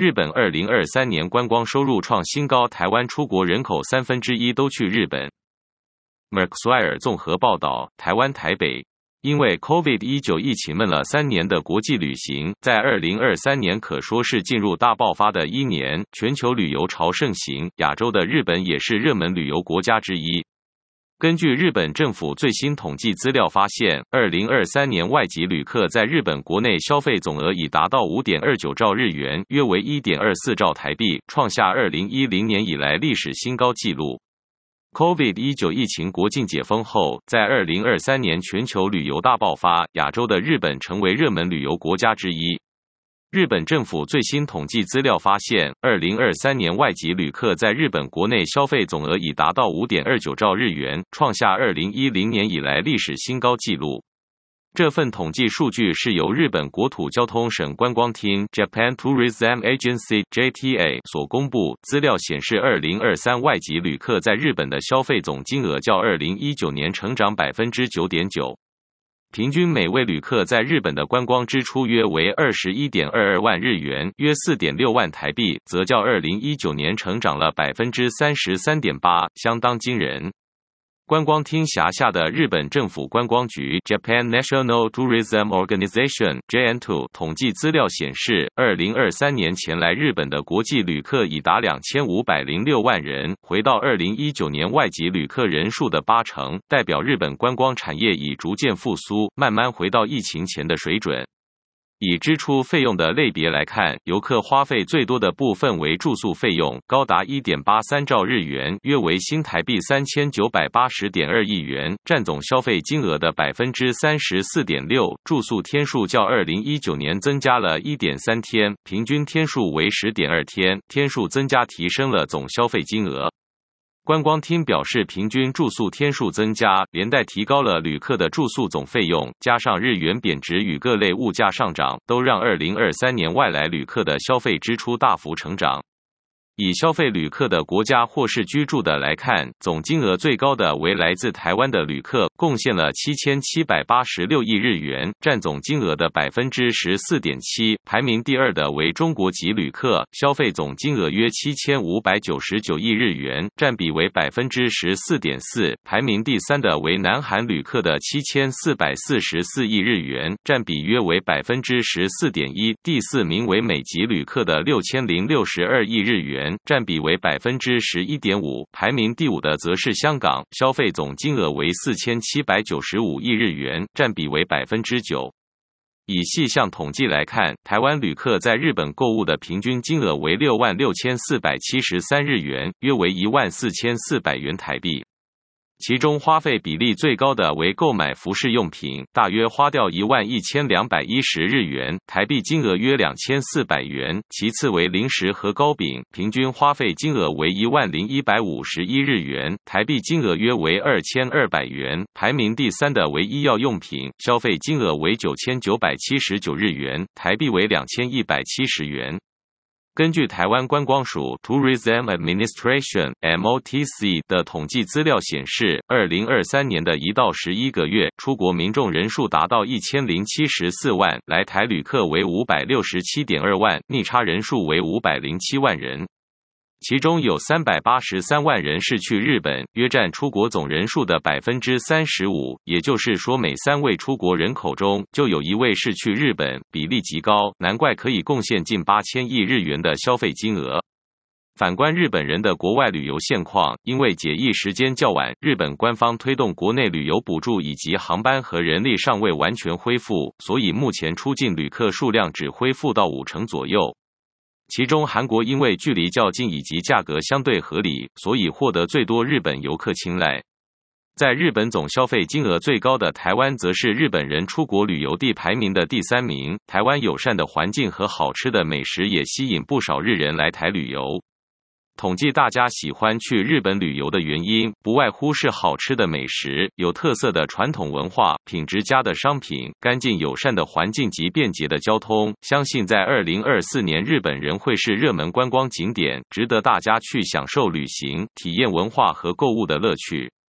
日本2023年观光收入创新高，台湾出国人口1/3都去日本。Mercury 综合报道，台湾台北因为 COVID-19 疫情闷了3年的国际旅行，在2023年可说是进入大爆发的一年，全球旅游潮盛行，亚洲的日本也是热门旅游国家之一。根据日本政府最新统计资料发现，2023年外籍旅客在日本国内消费总额已达到 5.29 兆日元，约为 1.24 兆台币，创下2010年以来历史新高纪录。COVID-19 疫情国境解封后，在2023年全球旅游大爆发，亚洲的日本成为热门旅游国家之一。日本政府最新统计资料发现，2023年外籍旅客在日本国内消费总额已达到 5.29 兆日元，创下2010年以来历史新高纪录。这份统计数据是由日本国土交通省观光厅 Japan Tourism Agency JTA 所公布。资料显示，2023外籍旅客在日本的消费总金额较2019年成长 9.9%。平均每位旅客在日本的观光支出约为 21.22 万日元，约 4.6 万台币，则较2019年成长了 33.8%， 相当惊人。观光厅辖下的日本政府观光局 Japan National Tourism Organization JN2 统计资料显示，2023年前来日本的国际旅客已达2506万人，回到2019年外籍旅客人数的80%，代表日本观光产业已逐渐复苏，慢慢回到疫情前的水准。以支出费用的类别来看，游客花费最多的部分为住宿费用，高达 1.83 兆日元，约为新台币 3980.2 亿元，占总消费金额的 34.6%。住宿天数较2019年增加了 1.3 天，平均天数为 10.2 天，天数增加提升了总消费金额。观光厅表示，平均住宿天数增加，连带提高了旅客的住宿总费用，加上日元贬值与各类物价上涨，都让2023年外来旅客的消费支出大幅成长。以消费旅客的国家或是居住的来看，总金额最高的为来自台湾的旅客，贡献了7786亿日元，占总金额的 14.7%。排名第二的为中国籍旅客，消费总金额约7599亿日元，占比为 14.4%。排名第三的为南韩旅客的7444亿日元，占比约为 14.1%。第四名为美籍旅客的6062亿日元，占比为 11.5%。排名第五的则是香港，消费总金额为4795亿日元，占比为 9%。以细项统计来看，台湾旅客在日本购物的平均金额为66473日元，约为14400元台币。其中花费比例最高的为购买服饰用品，大约花掉11210日元，台币金额约2400元。其次为零食和糕饼，平均花费金额为10151日元，台币金额约为2200元。排名第三的为医药用品，消费金额为9979日元，台币为2170元。根据台湾观光署 Tourism Administration MOTC 的统计资料显示，2023年的1到11个月，出国民众人数达到1074万，来台旅客为567.2万，逆差人数为507万人。其中有383万人是去日本，约占出国总人数的 35%， 也就是说每3位出国人口中就有1位是去日本，比例极高，难怪可以贡献近8000亿日元的消费金额。反观日本人的国外旅游现况，因为解疫时间较晚，日本官方推动国内旅游补助以及航班和人力尚未完全恢复，所以目前出境旅客数量只恢复到50%左右。其中韩国因为距离较近以及价格相对合理，所以获得最多日本游客青睐。在日本总消费金额最高的台湾，则是日本人出国旅游地排名的第3名。台湾友善的环境和好吃的美食也吸引不少日人来台旅游。统计大家喜欢去日本旅游的原因，不外乎是好吃的美食、有特色的传统文化、品质佳的商品、干净友善的环境及便捷的交通。相信在2024年，日本人会是热门观光景点，值得大家去享受旅行、体验文化和购物的乐趣。